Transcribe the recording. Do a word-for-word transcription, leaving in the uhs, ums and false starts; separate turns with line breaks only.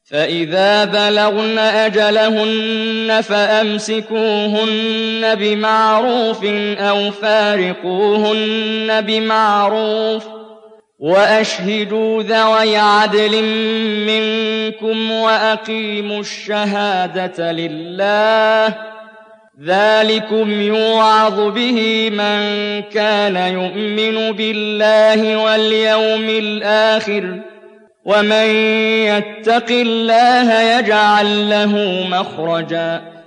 فإذا بلغن أجلهن فأمسكوهن بمعروف أو فارقوهن بمعروف وأشهدوا ذوي عدل منكم وأقيموا الشهادة لله ذلكم يوعظ به من كان يؤمن بالله واليوم الآخر ومن يتق الله يجعل له مخرجا